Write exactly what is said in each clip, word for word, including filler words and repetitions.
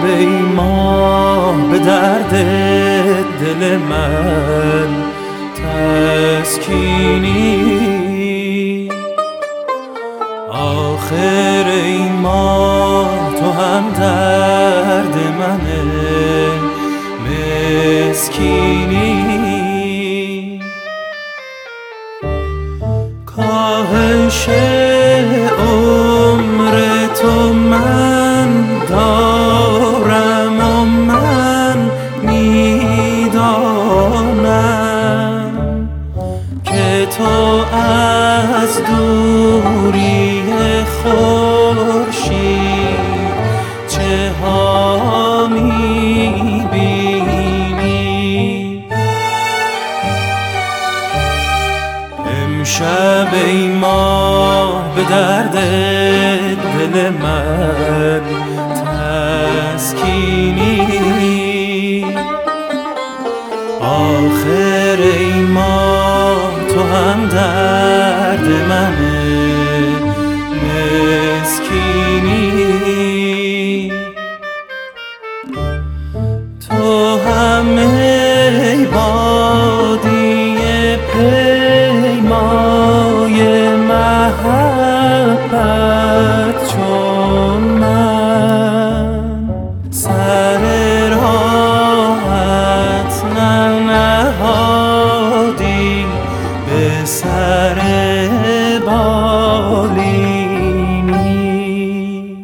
ای ماه به درد دل من تسکینی، آخر ای ماه تو هم درد منه مسکینی. کاهش عمر تو من دارم و من میدانم که تو از دوری خورشید چه ها میبینی. امشب ای ماه به درد دل من تسکینی، آخر ای ماه تو هم درد منه مسکینی. تو هم ای بادی پیمای محبت چون من، سر راحت ننهادی به سر بالینی.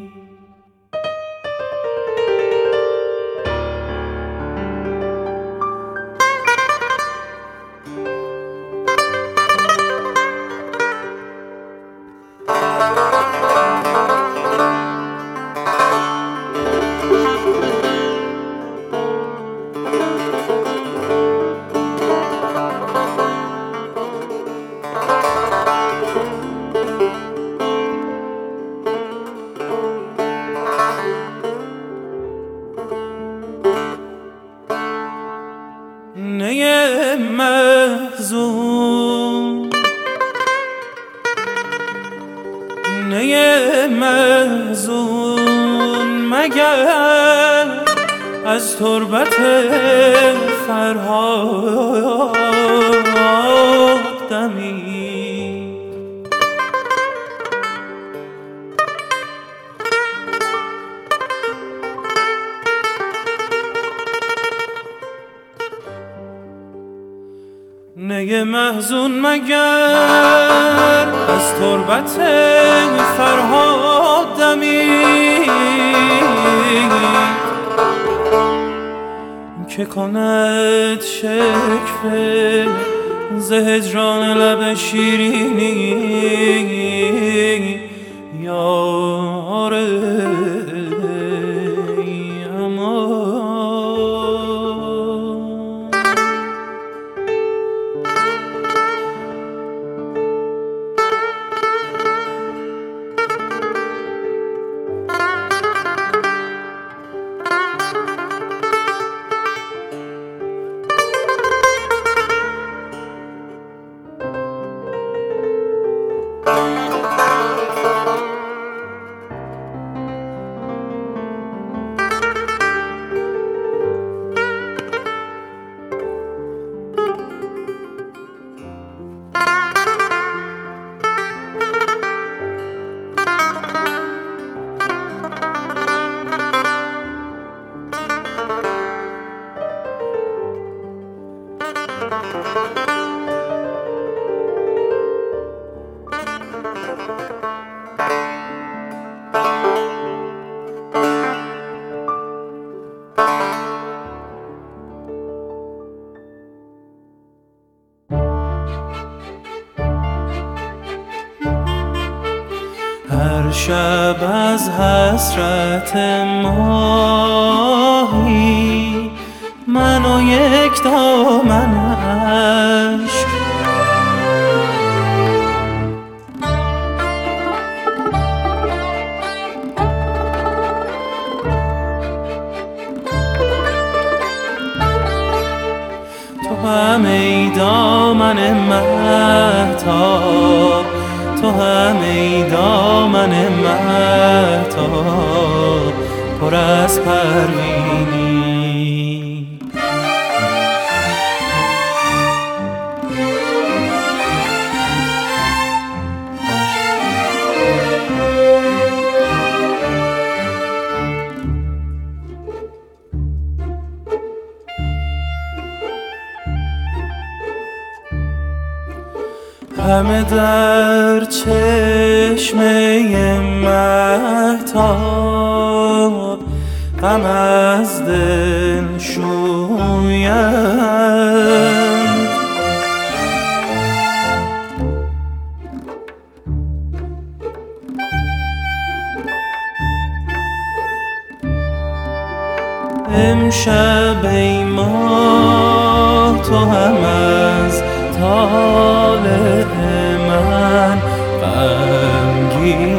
نی محزون نی محزون مگر از تربت فرهاد دمید. نی محزون مگر از تربت فرهاد دمید، که کند شکوه ز هجران لب شیرینی. یار هر شب از حسرت ماهی من و یک دامن اشک، تو هم ای دامن مهتاب، تو هم ای دامن مهتاب، پر پر از پروینی. همه در چشمه مهتاب غم از دل شویند. امشب ای ماه تو هم از طالع من غمگین